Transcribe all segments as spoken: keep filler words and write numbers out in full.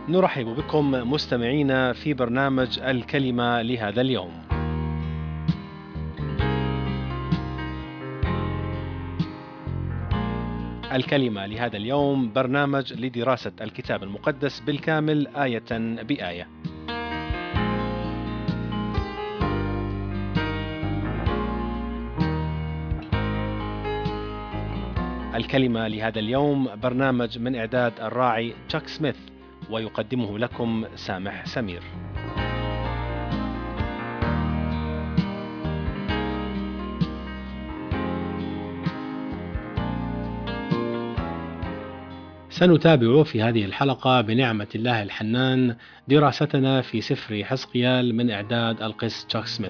نرحب بكم مستمعينا في برنامج الكلمة لهذا اليوم. الكلمة لهذا اليوم برنامج لدراسة الكتاب المقدس بالكامل آية بآية. الكلمة لهذا اليوم برنامج من إعداد الراعي تشاك سميث، ويقدمه لكم سامح سمير. سنتابع في هذه الحلقة بنعمة الله الحنان دراستنا في سفر حزقيال من إعداد القس تشاك سميث.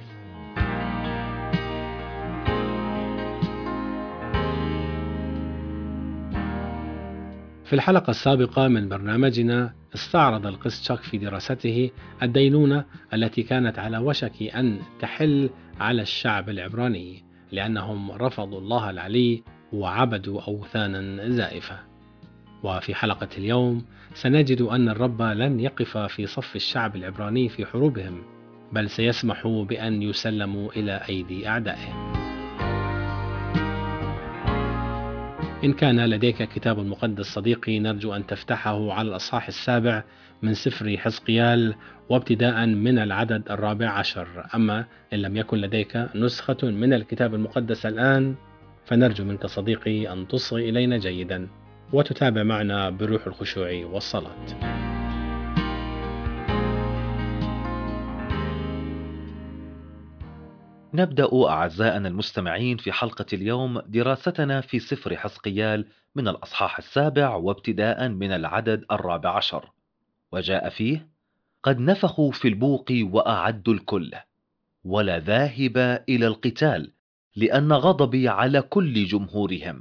في الحلقة السابقة من برنامجنا استعرض القس تشاك في دراسته الدينونة التي كانت على وشك أن تحل على الشعب العبراني لأنهم رفضوا الله العلي وعبدوا أوثانا زائفة. وفي حلقة اليوم سنجد أن الرب لن يقف في صف الشعب العبراني في حروبهم، بل سيسمح بأن يسلموا إلى أيدي أعدائهم. إن كان لديك كتاب مقدس صديقي، نرجو أن تفتحه على الأصحاح السابع من سفر حزقيال وابتداء من العدد الرابع عشر. أما إن لم يكن لديك نسخة من الكتاب المقدس الآن، فنرجو منك صديقي أن تصغي إلينا جيدا وتتابع معنا بروح الخشوع والصلاة. نبدأ أعزائنا المستمعين في حلقة اليوم دراستنا في سفر حزقيال من الأصحاح السابع وابتداء من العدد الرابع عشر. وجاء فيه: قد نفخوا في البوق وأعدوا الكل، ولا ذاهب إلى القتال، لأن غضبي على كل جمهورهم.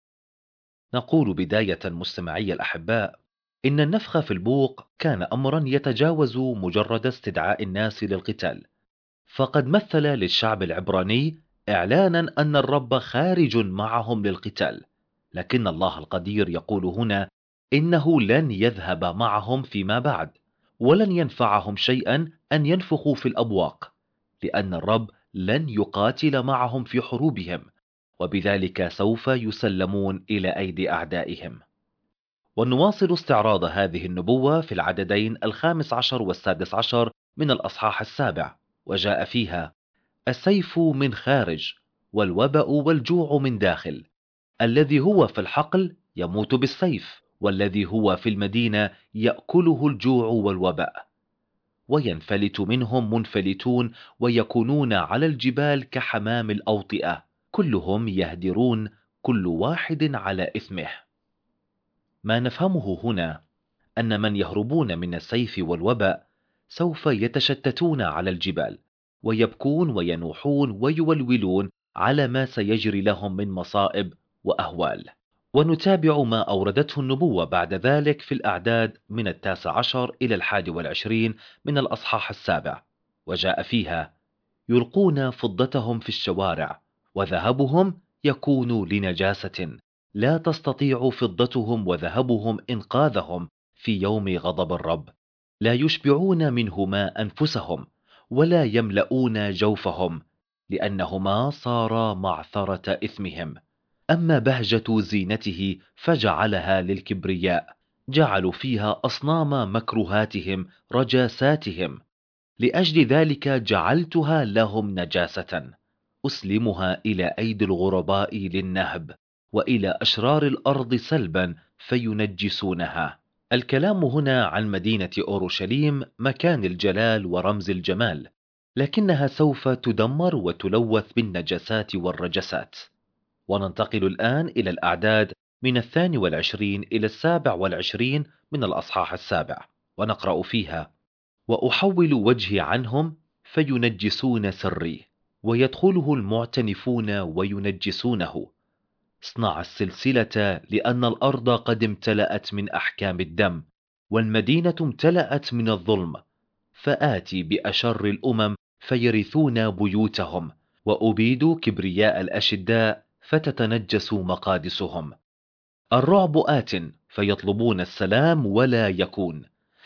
نقول بداية مستمعي الأحباء إن النفخ في البوق كان أمرا يتجاوز مجرد استدعاء الناس للقتال، فقد مثل للشعب العبراني إعلانا أن الرب خارج معهم للقتال، لكن الله القدير يقول هنا إنه لن يذهب معهم فيما بعد، ولن ينفعهم شيئا أن ينفخوا في الأبواق، لأن الرب لن يقاتل معهم في حروبهم، وبذلك سوف يسلمون إلى أيدي أعدائهم. ونواصل استعراض هذه النبوة في العددين الخامس عشر والسادس عشر من الأصحاح السابع. وجاء فيها: السيف من خارج، والوبأ والجوع من داخل، الذي هو في الحقل يموت بالسيف، والذي هو في المدينة يأكله الجوع والوباء، وينفلت منهم منفلتون، ويكونون على الجبال كحمام الأوطئة، كلهم يهدرون كل واحد على إثمه. ما نفهمه هنا أن من يهربون من السيف والوباء سوف يتشتتون على الجبال، ويبكون وينوحون ويولولون على ما سيجري لهم من مصائب وأهوال. ونتابع ما أوردته النبوة بعد ذلك في الأعداد من التاسع عشر إلى الحادي والعشرين من الأصحاح السابع. وجاء فيها: يلقون فضتهم في الشوارع، وذهبهم يكون لنجاسة، لا تستطيع فضتهم وذهبهم إنقاذهم في يوم غضب الرب، لا يشبعون منهما أنفسهم، ولا يملؤون جوفهم، لأنهما صارا معثرة إثمهم. أما بهجة زينته فجعلها للكبرياء، جعلوا فيها أصنام مكروهاتهم رجاساتهم، لأجل ذلك جعلتها لهم نجاسة، أسلمها إلى أيدي الغرباء للنهب، وإلى أشرار الأرض سلبا فينجسونها. الكلام هنا عن مدينة أورشليم، مكان الجلال ورمز الجمال، لكنها سوف تدمر وتلوث بالنجاسات والرجسات. وننتقل الآن إلى الأعداد من الثاني والعشرين إلى السابع والعشرين من الأصحاح السابع، ونقرأ فيها: وأحول وجهي عنهم فينجسون سري، ويدخله المعتنفون وينجسونه. اصنع السلسلة، لأن الأرض قد امتلأت من أحكام الدم، والمدينة امتلأت من الظلم. فآتي بأشر الأمم فيرثون بيوتهم، وأبيد كبرياء الأشداء فتتنجس مقادسهم. الرعب آت فيطلبون السلام ولا يكون،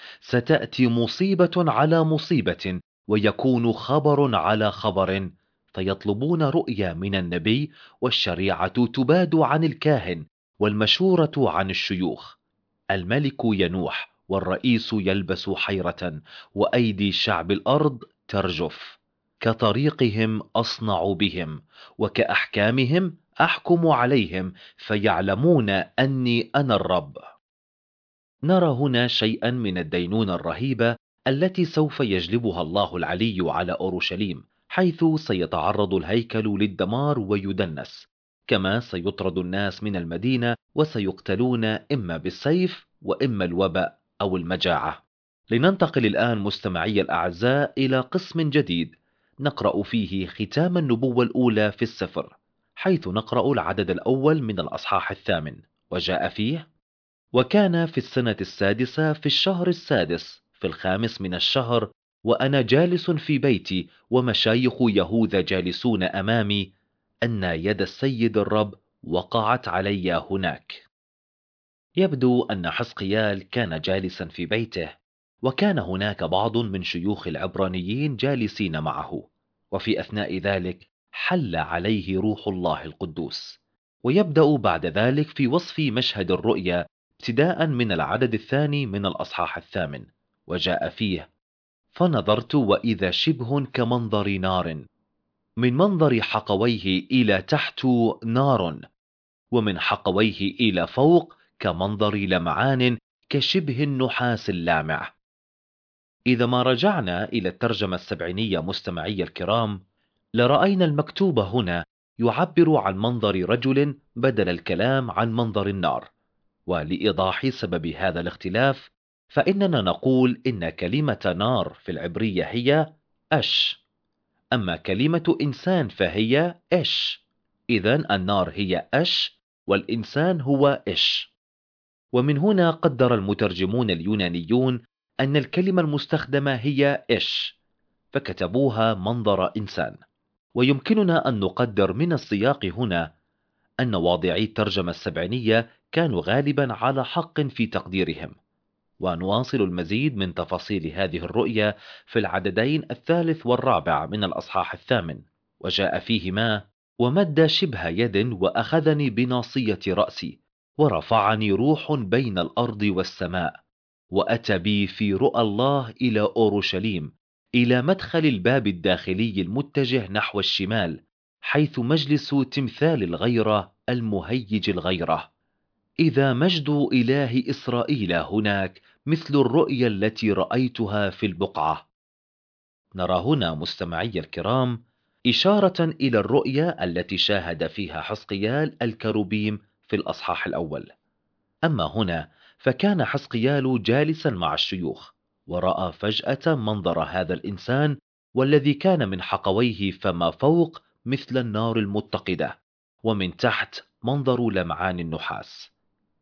ستأتي مصيبة على مصيبة، ويكون خبر على خبر، فيطلبون رؤيا من النبي، والشريعة تباد عن الكاهن، والمشورة عن الشيوخ. الملك ينوح، والرئيس يلبس حيرة، وأيدي شعب الأرض ترجف. كطريقهم أصنع بهم، وكأحكامهم أحكم عليهم، فيعلمون أني أنا الرب. نرى هنا شيئا من الدينونة الرهيبة التي سوف يجلبها الله العلي على أورشليم، حيث سيتعرض الهيكل للدمار ويدنس، كما سيطرد الناس من المدينة وسيقتلون إما بالسيف وإما الوباء أو المجاعة. لننتقل الآن مستمعي الأعزاء إلى قسم جديد نقرأ فيه ختام النبوة الأولى في السفر، حيث نقرأ العدد الأول من الأصحاح الثامن، وجاء فيه: وكان في السنة السادسة في الشهر السادس في الخامس من الشهر، وأنا جالس في بيتي ومشايخ يهوذا جالسون أمامي، أن يد السيد الرب وقعت علي هناك. يبدو أن حزقيال كان جالسا في بيته، وكان هناك بعض من شيوخ العبرانيين جالسين معه، وفي أثناء ذلك حل عليه روح الله القدوس. ويبدأ بعد ذلك في وصف مشهد الرؤيا ابتداء من العدد الثاني من الأصحاح الثامن، وجاء فيه: فنظرت وإذا شبه كمنظر نار، من منظر حقويه إلى تحت نار، ومن حقويه إلى فوق كمنظر لمعان كشبه النحاس اللامع. إذا ما رجعنا إلى الترجمة السبعينية مستمعي الكرام، لرأينا المكتوب هنا يعبر عن منظر رجل بدل الكلام عن منظر النار. ولإيضاح سبب هذا الاختلاف، فإننا نقول إن كلمة نار في العبرية هي أش، أما كلمة إنسان فهي إش. إذن النار هي أش، والإنسان هو إش. ومن هنا قدر المترجمون اليونانيون أن الكلمة المستخدمة هي إش، فكتبوها منظر إنسان. ويمكننا أن نقدر من السياق هنا أن واضعي الترجمة السبعينية كانوا غالبا على حق في تقديرهم. ونواصل المزيد من تفاصيل هذه الرؤيا في العددين الثالث والرابع من الأصحاح الثامن، وجاء فيهما: ومد شبه يد وأخذني بناصية رأسي، ورفعني روح بين الأرض والسماء، وأتى بي في رؤى الله إلى أورشليم، إلى مدخل الباب الداخلي المتجه نحو الشمال، حيث مجلس تمثال الغيرة المهيج الغيرة. إذا مجد إله إسرائيل هناك مثل الرؤيا التي رأيتها في البقعة. نرى هنا مستمعي الكرام إشارة إلى الرؤيا التي شاهد فيها حزقيال الكروبيم في الأصحاح الأول. أما هنا فكان حزقيال جالسا مع الشيوخ، ورأى فجأة منظر هذا الإنسان، والذي كان من حقويه فما فوق مثل النار المتقدة، ومن تحت منظر لمعان النحاس.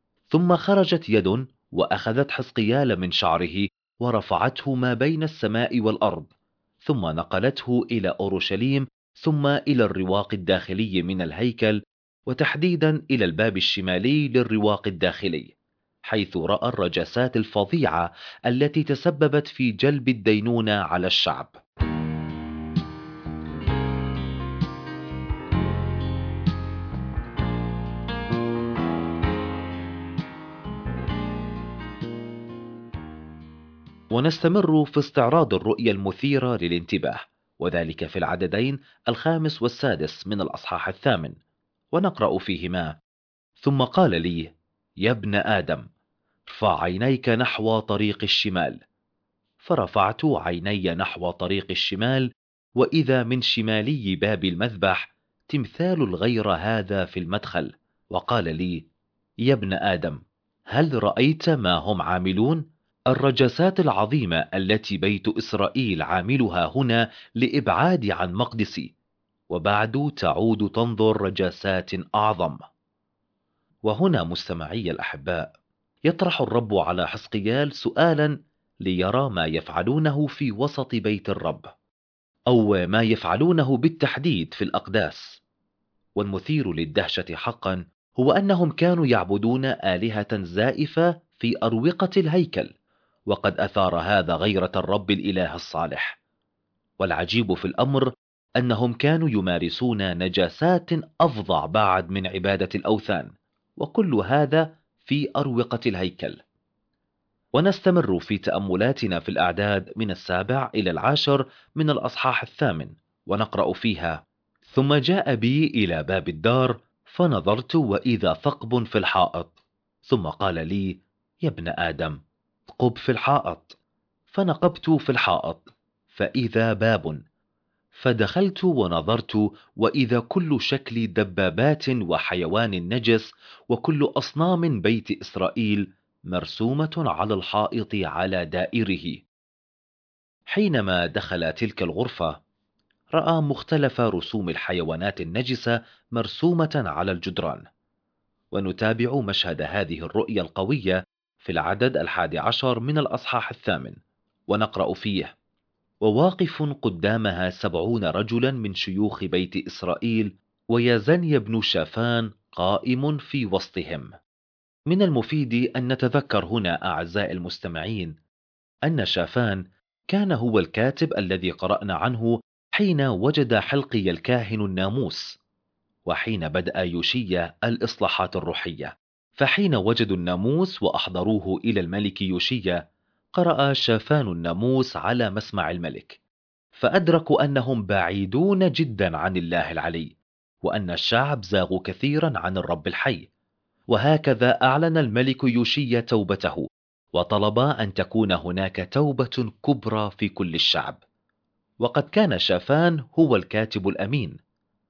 ثم خرجت يد وأخذت حزقيال من شعره ورفعته ما بين السماء والأرض، ثم نقلته إلى أورشليم، ثم إلى الرواق الداخلي من الهيكل، وتحديدا إلى الباب الشمالي للرواق الداخلي، حيث رأى الرجسات الفظيعة التي تسببت في جلب الدينونة على الشعب. ونستمر في استعراض الرؤية المثيرة للانتباه، وذلك في العددين الخامس والسادس من الأصحاح الثامن، ونقرأ فيهما: ثم قال لي: يا ابن آدم، ارفع عينيك نحو طريق الشمال. فرفعت عيني نحو طريق الشمال، وإذا من شمالي باب المذبح تمثال الغير هذا في المدخل، وقال لي: يا ابن آدم، هل رأيت ما هم عاملون؟ الرجسات العظيمة التي بيت إسرائيل عاملها هنا لإبعاد عن مقدسي، وبعد تعود تنظر رجسات أعظم. وهنا مستمعي الأحباء يطرح الرب على حزقيال سؤالا ليرى ما يفعلونه في وسط بيت الرب، أو ما يفعلونه بالتحديد في الأقداس. والمثير للدهشة حقا هو أنهم كانوا يعبدون آلهة زائفة في أروقة الهيكل، وقد أثار هذا غيرة الرب الإله الصالح. والعجيب في الأمر أنهم كانوا يمارسون نجاسات أفظع بعد من عبادة الأوثان، وكل هذا في أروقة الهيكل. ونستمر في تأملاتنا في الأعداد من السابع إلى العاشر من الأصحاح الثامن، ونقرأ فيها: ثم جاء بي إلى باب الدار، فنظرت وإذا ثقب في الحائط، ثم قال لي: يا ابن آدم، ثقب في الحائط. فنقبت في الحائط، فإذا باب، فدخلت ونظرت وإذا كل شكل دبابات وحيوان نجس وكل أصنام بيت إسرائيل مرسومة على الحائط على دائره. حينما دخل تلك الغرفة رأى مختلف رسوم الحيوانات النجسة مرسومة على الجدران. ونتابع مشهد هذه الرؤية القوية في العدد الحادي عشر من الأصحاح الثامن، ونقرأ فيه: وواقف قدامها سبعون رجلا من شيوخ بيت إسرائيل ويزني بن شافان قائم في وسطهم. من المفيد أن نتذكر هنا أعزائي المستمعين أن شافان كان هو الكاتب الذي قرأنا عنه حين وجد حلقي الكاهن الناموس، وحين بدأ يوشيا الإصلاحات الروحية. فحين وجدوا الناموس وأحضروه إلى الملك يوشيا، قرأ شافان الناموس على مسمع الملك، فأدركوا أنهم بعيدون جدا عن الله العلي، وأن الشعب زاغوا كثيرا عن الرب الحي. وهكذا أعلن الملك يوشيا توبته، وطلب أن تكون هناك توبة كبرى في كل الشعب. وقد كان شافان هو الكاتب الأمين،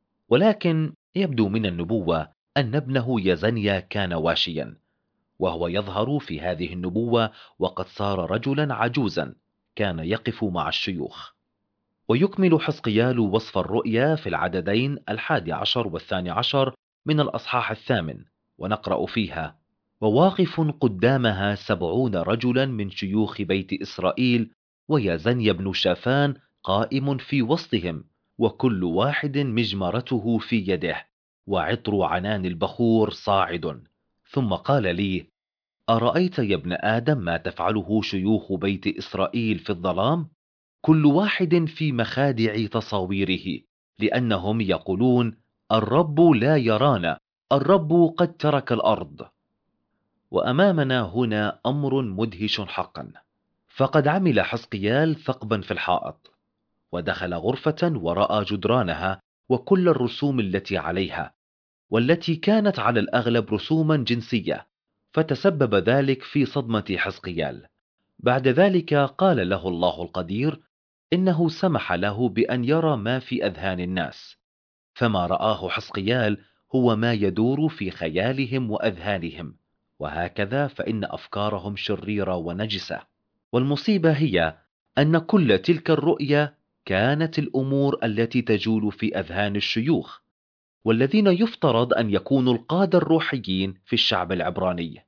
ولكن يبدو من النبوة أن ابنه يزنيا كان واشيا، وهو يظهر في هذه النبوة وقد صار رجلا عجوزا كان يقف مع الشيوخ. ويكمل حزقيال وصف الرؤيا في العددين الحادي عشر والثاني عشر من الأصحاح الثامن، ونقرأ فيها: وواقف قدامها سبعون رجلا من شيوخ بيت إسرائيل ويزني بن شافان قائم في وسطهم، وكل واحد مجمرته في يده وعطر عنان البخور صاعد. ثم قال لي: أرأيت يا ابن آدم ما تفعله شيوخ بيت إسرائيل في الظلام؟ كل واحد في مخادع تصاويره، لأنهم يقولون: الرب لا يرانا، الرب قد ترك الأرض. وأمامنا هنا أمر مدهش حقا. فقد عمل حزقيال ثقبا في الحائط، ودخل غرفة ورأى جدرانها وكل الرسوم التي عليها، والتي كانت على الأغلب رسوما جنسية، فتسبب ذلك في صدمة حزقيال. بعد ذلك قال له الله القدير إنه سمح له بأن يرى ما في أذهان الناس، فما رآه حزقيال هو ما يدور في خيالهم وأذهانهم، وهكذا فإن أفكارهم شريرة ونجسة. والمصيبة هي أن كل تلك الرؤية كانت الأمور التي تجول في أذهان الشيوخ، والذين يفترض أن يكونوا القادة الروحيين في الشعب العبراني.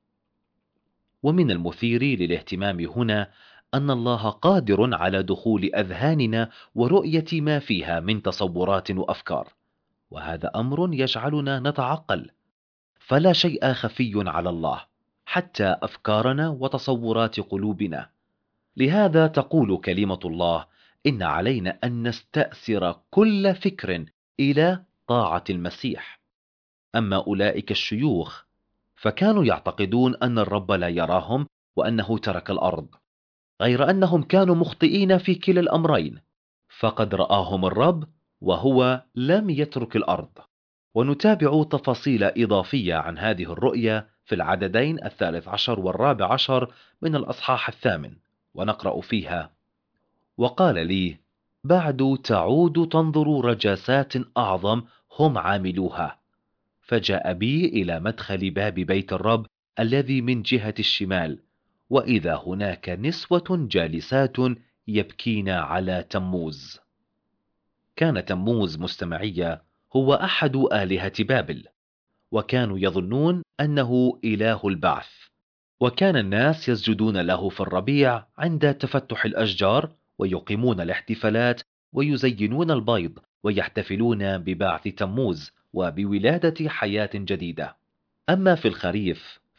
ومن المثير للاهتمام هنا أن الله قادر على دخول أذهاننا ورؤية ما فيها من تصورات وأفكار، وهذا أمر يجعلنا نتعقل. فلا شيء خفي على الله، حتى أفكارنا وتصورات قلوبنا. لهذا تقول كلمة الله: إن علينا أن نستأثر كل فكر إلى طاعة المسيح. أما أولئك الشيوخ فكانوا يعتقدون أن الرب لا يراهم وأنه ترك الأرض، غير أنهم كانوا مخطئين في كلا الأمرين، فقد رآهم الرب وهو لم يترك الأرض. ونتابع تفاصيل إضافية عن هذه الرؤية في العددين الثالث عشر والرابع عشر من الأصحاح الثامن، ونقرأ فيها: وقال لي: بعد تعود تنظر رجاسات أعظم هم عاملوها. فجاء بي إلى مدخل باب بيت الرب الذي من جهة الشمال، وإذا هناك نسوة جالسات يبكين على تموز. كان تموز مستمعية هو أحد آلهة بابل، وكانوا يظنون أنه إله البعث، وكان الناس يسجدون له في الربيع عند تفتح الأشجار، ويقيمون الاحتفالات ويزينون البيض ويحتفلون ببعث تموز وبولادة حياة جديدة. أما في الخريف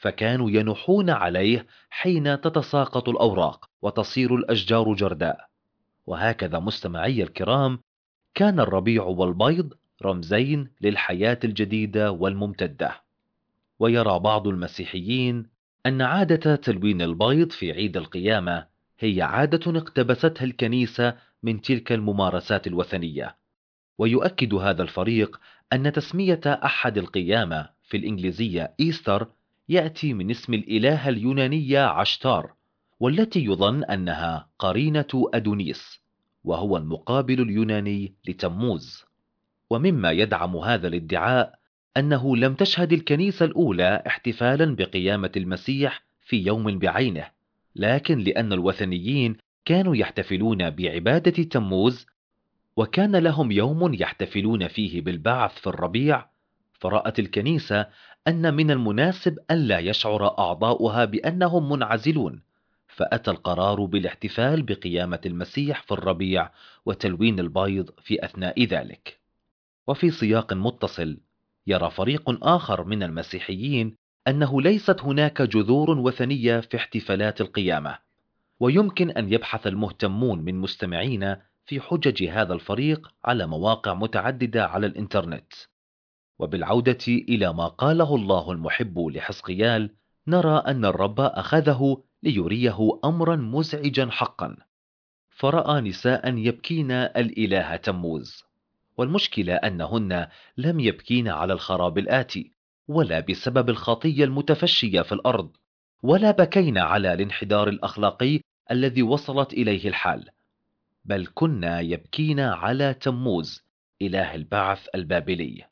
فكانوا ينوحون عليه حين تتساقط الأوراق وتصير الأشجار جرداء. وهكذا مستمعي الكرام، كان الربيع والبيض رمزين للحياة الجديدة والممتدة. ويرى بعض المسيحيين أن عادة تلوين البيض في عيد القيامة هي عادة اقتبستها الكنيسة من تلك الممارسات الوثنية. ويؤكد هذا الفريق أن تسمية أحد القيامة في الإنجليزية إيستر يأتي من اسم الإلهة اليونانية عشتار، والتي يظن أنها قرينة أدونيس، وهو المقابل اليوناني لتموز. ومما يدعم هذا الادعاء أنه لم تشهد الكنيسة الأولى احتفالا بقيامة المسيح في يوم بعينه، لكن لأن الوثنيين كانوا يحتفلون بعبادة تموز، وكان لهم يوم يحتفلون فيه بالبعث في الربيع، فرأت الكنيسة أن من المناسب ألا يشعر أعضاؤها بأنهم منعزلون، فأتى القرار بالاحتفال بقيامة المسيح في الربيع وتلوين البيض في أثناء ذلك. وفي سياق متصل، يرى فريق آخر من المسيحيين أنه ليست هناك جذور وثنية في احتفالات القيامة، ويمكن أن يبحث المهتمون من مستمعينا في حجج هذا الفريق على مواقع متعددة على الإنترنت. وبالعودة إلى ما قاله الله المحب لحزقيال، نرى أن الرب أخذه ليريه أمرا مزعجا حقا، فرأى نساء يبكين الإله تموز. والمشكلة أنهن لم يبكين على الخراب الآتي، ولا بسبب الخطية المتفشية في الأرض، ولا بكين على الانحدار الأخلاقي الذي وصلت إليه الحال، بل كنا يبكين على تموز إله البعث البابلي.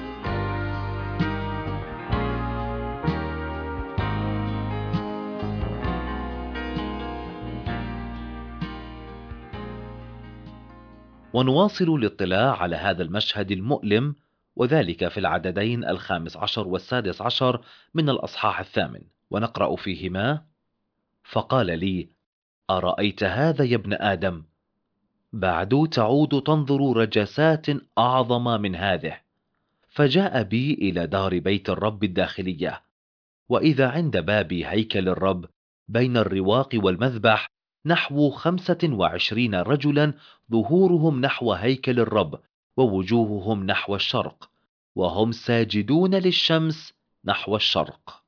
ونواصل الاطلاع على هذا المشهد المؤلم، وذلك في العددين الخامس عشر والسادس عشر من الأصحاح الثامن، ونقرأ فيهما: فقال لي: أرأيت هذا يا ابن آدم؟ بعد تعود تنظر رجسات أعظم من هذه. فجاء بي إلى دار بيت الرب الداخلية، وإذا عند باب هيكل الرب بين الرواق والمذبح نحو خمسة وعشرين رجلا، ظهورهم نحو هيكل الرب ووجوههم نحو الشرق، وهم ساجدون للشمس نحو الشرق.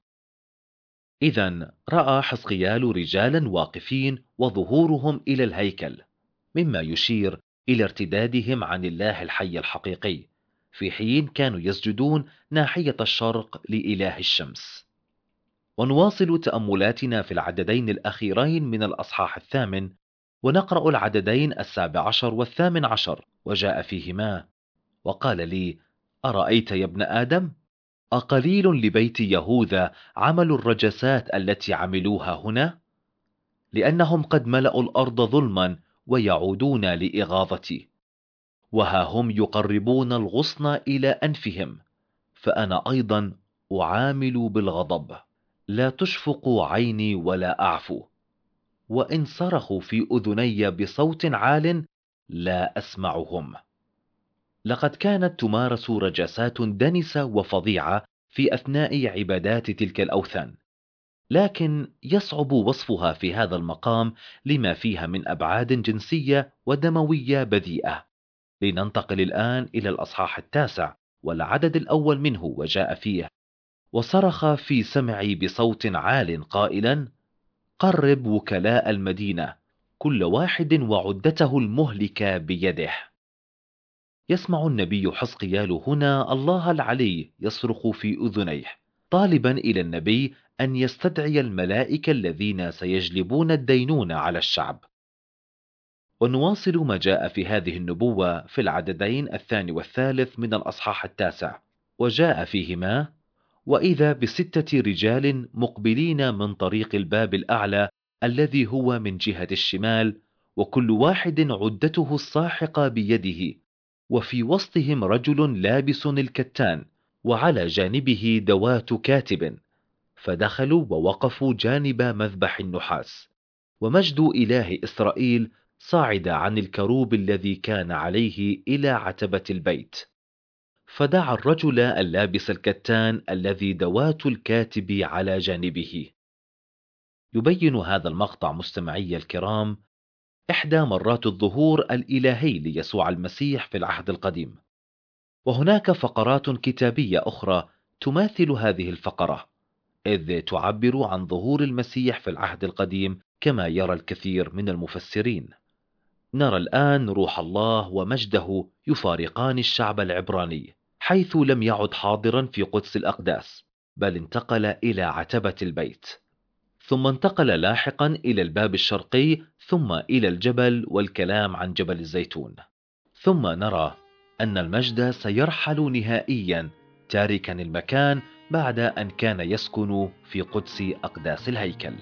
إذن رأى حزقيال رجالا واقفين وظهورهم إلى الهيكل، مما يشير إلى ارتدادهم عن الله الحي الحقيقي، في حين كانوا يسجدون ناحية الشرق لإله الشمس. ونواصل تأملاتنا في العددين الأخيرين من الأصحاح الثامن، ونقرأ العددين السابع عشر والثامن عشر، وجاء فيهما: وقال لي: أرأيت يا ابن آدم؟ أقليل لبيت يهوذا عملوا الرجسات التي عملوها هنا؟ لأنهم قد ملأوا الأرض ظلما ويعودون لإغاظتي، وها هم يقربون الغصن إلى أنفهم، فأنا أيضا أعامل بالغضب، لا تشفق عيني ولا أعفو، وإن صرخوا في أذني بصوت عال لا أسمعهم. لقد كانت تمارس رجسات دنسة وفظيعة في أثناء عبادات تلك الأوثان، لكن يصعب وصفها في هذا المقام لما فيها من أبعاد جنسية ودموية بذيئة. لننتقل الآن إلى الأصحاح التاسع والعدد الأول منه، وجاء فيه: وصرخ في سمعي بصوت عال قائلا: قرب وكلاء المدينة، كل واحد وعدته المهلكة بيده. يسمع النبي حزقيال هنا الله العلي يصرخ في أذنيه، طالبا إلى النبي أن يستدعي الملائكة الذين سيجلبون الدينونة على الشعب. ونواصل ما جاء في هذه النبوة في العددين الثاني والثالث من الأصحاح التاسع، وجاء فيهما: وإذا بستة رجال مقبلين من طريق الباب الأعلى الذي هو من جهة الشمال، وكل واحد عدته الساحقة بيده، وفي وسطهم رجل لابس الكتان، وعلى جانبه دوات كاتب، فدخلوا ووقفوا جانب مذبح النحاس، ومجد إله إسرائيل صاعد عن الكروب الذي كان عليه إلى عتبة البيت. فدعا الرجل اللابس الكتان الذي دوات الكاتب على جانبه. يبين هذا المقطع مستمعي الكرام إحدى مرات الظهور الإلهي ليسوع المسيح في العهد القديم، وهناك فقرات كتابية أخرى تماثل هذه الفقرة، إذ تعبر عن ظهور المسيح في العهد القديم كما يرى الكثير من المفسرين. نرى الآن روح الله ومجده يفارقان الشعب العبراني، حيث لم يعد حاضرا في قدس الأقداس، بل انتقل إلى عتبة البيت، ثم انتقل لاحقا إلى الباب الشرقي، ثم إلى الجبل والكلام عن جبل الزيتون. ثم نرى أن المجد سيرحل نهائيا، تاركا المكان بعد أن كان يسكن في قدس أقداس الهيكل.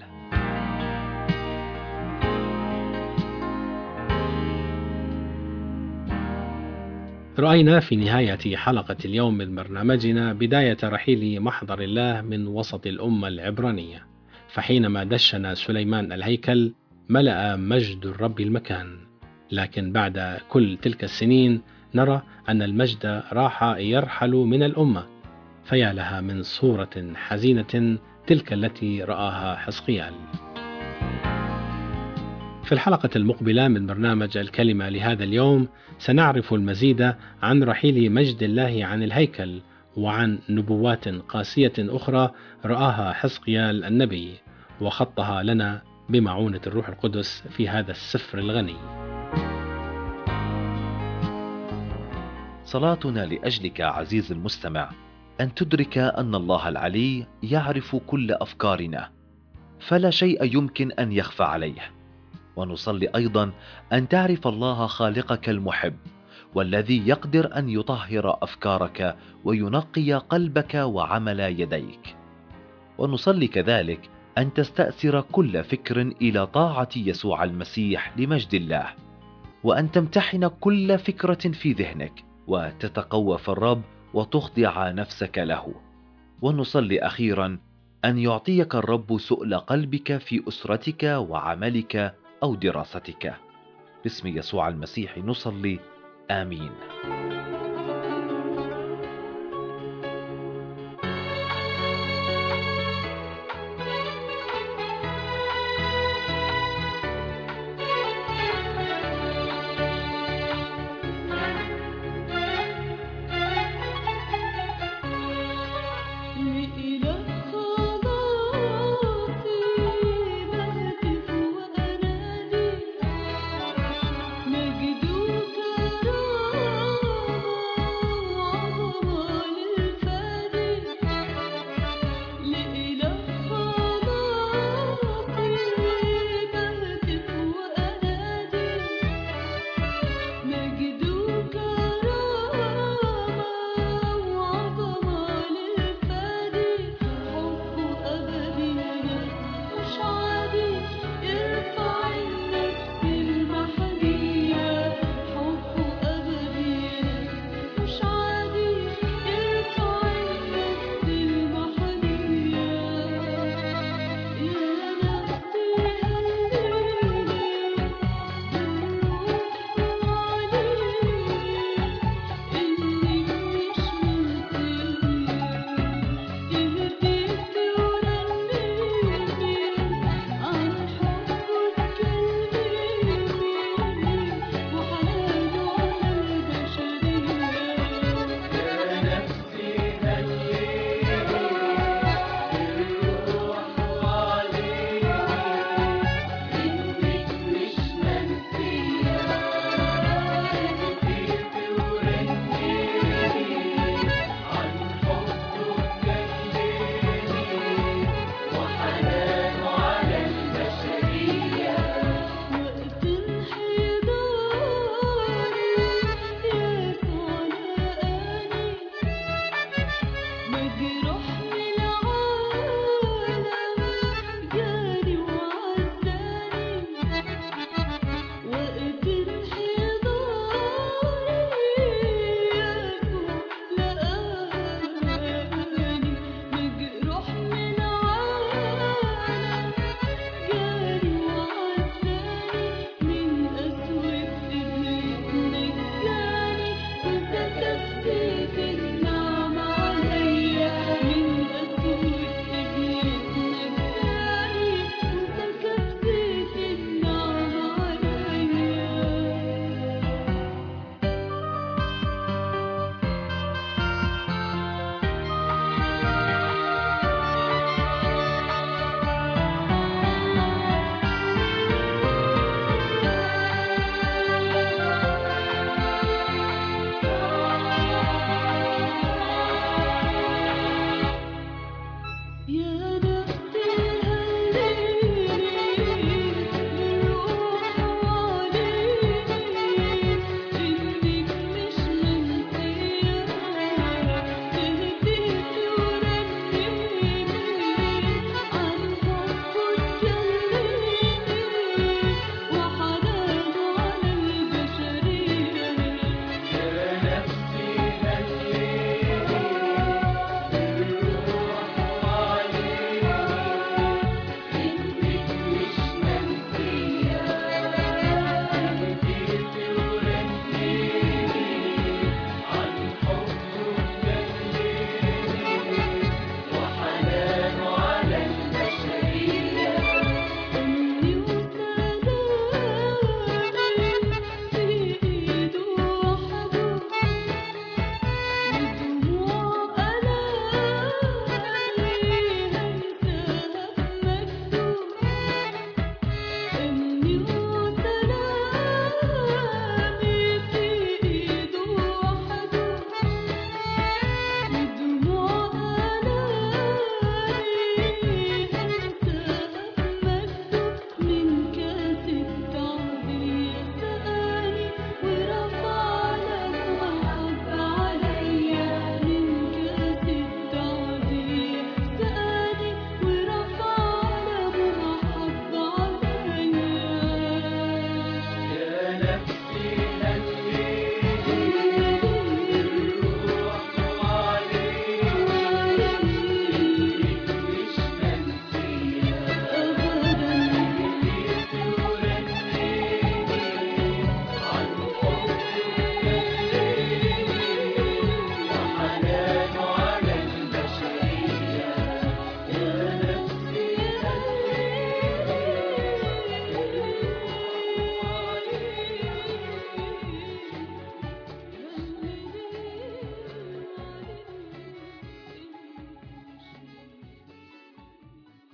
رأينا في نهاية حلقة اليوم من برنامجنا بداية رحيل محضر الله من وسط الأمة العبرانية، فحينما دشن سليمان الهيكل ملأ مجد الرب المكان، لكن بعد كل تلك السنين نرى أن المجد راح يرحل من الأمة، فيا لها من صورة حزينة تلك التي رآها حزقيال. في الحلقة المقبلة من برنامج الكلمة لهذا اليوم سنعرف المزيد عن رحيل مجد الله عن الهيكل، وعن نبوات قاسية أخرى رآها حزقيال النبي وخطها لنا بمعونة الروح القدس في هذا السفر الغني. صلاتنا لأجلك عزيز المستمع أن تدرك أن الله العلي يعرف كل أفكارنا، فلا شيء يمكن أن يخفى عليه. ونصلي أيضا أن تعرف الله خالقك المحب، والذي يقدر أن يطهر أفكارك وينقي قلبك وعمل يديك. ونصلي كذلك أن تستأثر كل فكر إلى طاعة يسوع المسيح لمجد الله، وأن تمتحن كل فكرة في ذهنك وتتقوى في الرب وتخضع نفسك له. ونصلي أخيرا أن يعطيك الرب سؤل قلبك في أسرتك وعملك أو دراستك. باسم يسوع المسيح نصلي، آمين.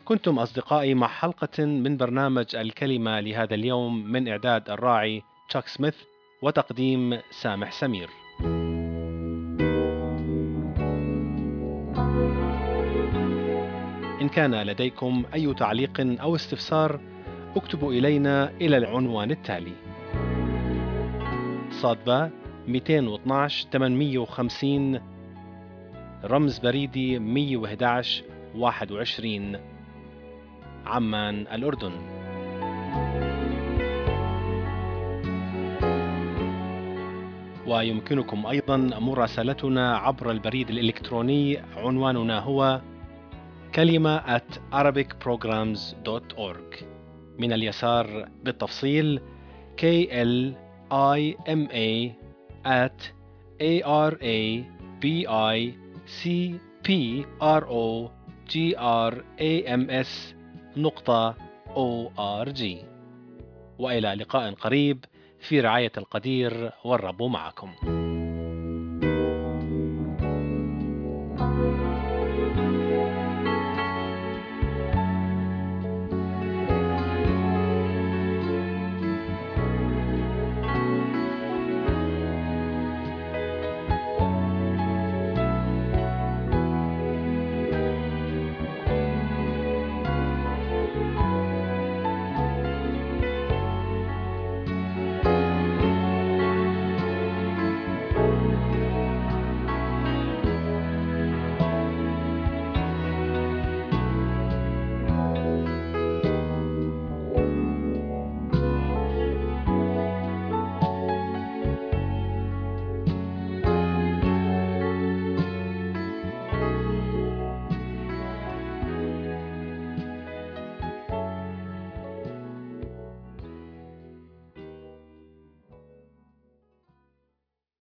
كنتم أصدقائي مع حلقة من برنامج الكلمة لهذا اليوم من إعداد الراعي تشاك سميث وتقديم سامح سمير. إن كان لديكم أي تعليق أو استفسار اكتبوا إلينا إلى العنوان التالي: صادبة مئتين واثناشر ثمانمئة وخمسين، رمز بريدي مئة وأحد عشر واحد وعشرين، عمان الأردن. ويمكنكم أيضا مراسلتنا عبر البريد الإلكتروني، عنواننا هو كلمة at arabic programs dot org. من اليسار بالتفصيل K L I M A at A R A B I C P R O G R A M S نقطة O R G. وإلى لقاء قريب في رعاية القدير، والرب معكم.